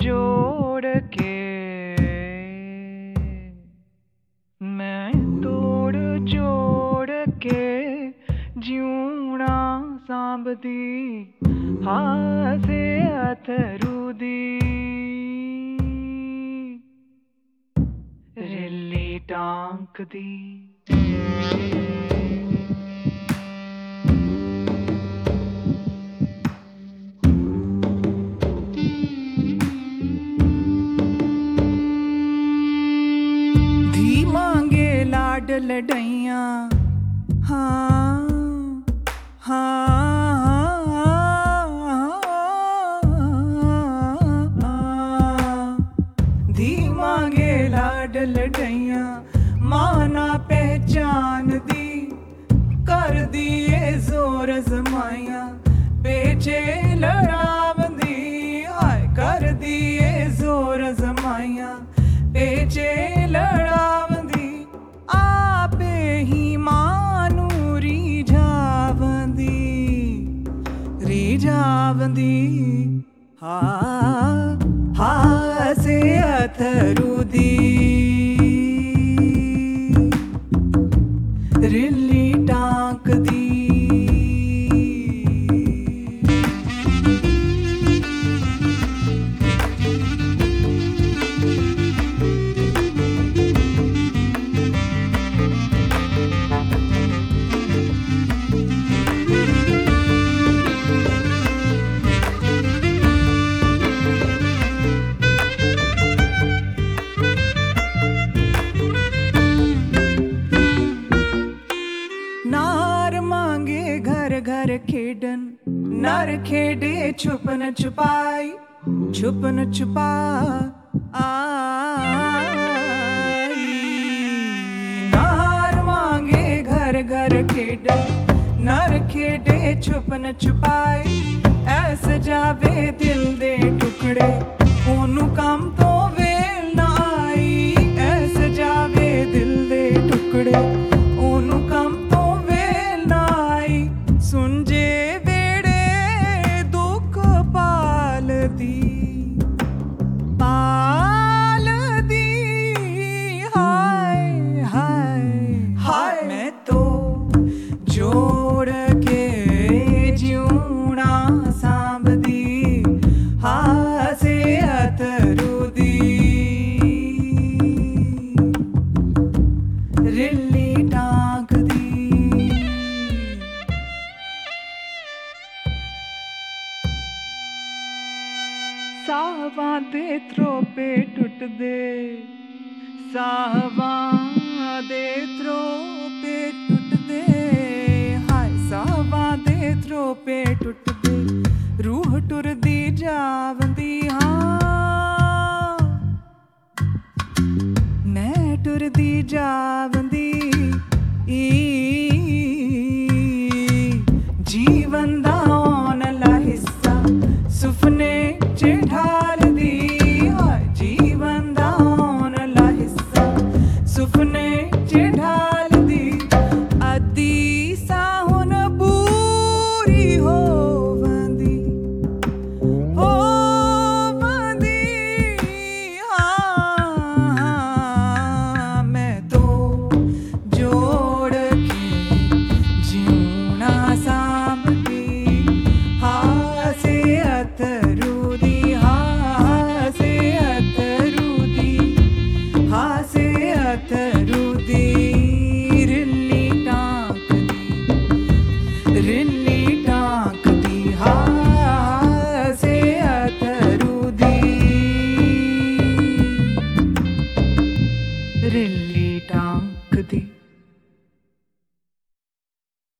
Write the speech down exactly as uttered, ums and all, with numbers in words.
जोड़ के मैं तोड़ जोड़ के जिऊना सांभदी हासे अथरू दी रिल्ली टांक दी लाड लड़ैया हाँ हाँ धीमा गे लाड लड़ैया माना पहचान दी कर दिए जोर जमाया पेचे लड़ावंदी हाय कर दिए जोर जमाया पेचे लड़ावंदी आपे ही मानू रीझावंदी रीझावंदी हा हा से अथरू दी रिल्ली टांक दी घर खेडन नर खेडे छुपन छुपाई छुपन छुपा आई नार मांगे घर घर खेडन नर खेडे छुपन छुपाई ऐसे जावे दिल दे टुकड़े ओनू काम तो वेल ना आई ऐसे जावे दिल दे टुकड़े ओनू काम तो वेल ना आई सुन जे वेड़े दुख पाल दी पाल दी हाय हाय हाय मैं तो जोड़ के जिऊना सांभदी हासे अथरू दी रिल्ली टांक दी साहवां दे त्रोपे टुट दे साहवां दे त्रोपे टुट दे हाय साहवां दे त्रोपे टुट दे रूह टुरदी जावंदी हाँ मैं टुरदी जावंदी जीवन दा औन ला हिस्सा सुपने ढाल दी जीवन दा औन ला हिस्सा सुपने ढाल दी अद्धी साहुन पूरी होवंदी होवंदी हाँ मैं तो जोड़ के जिऊना सांभदी हासे अथरू हासे अथरू दी हासे अथरू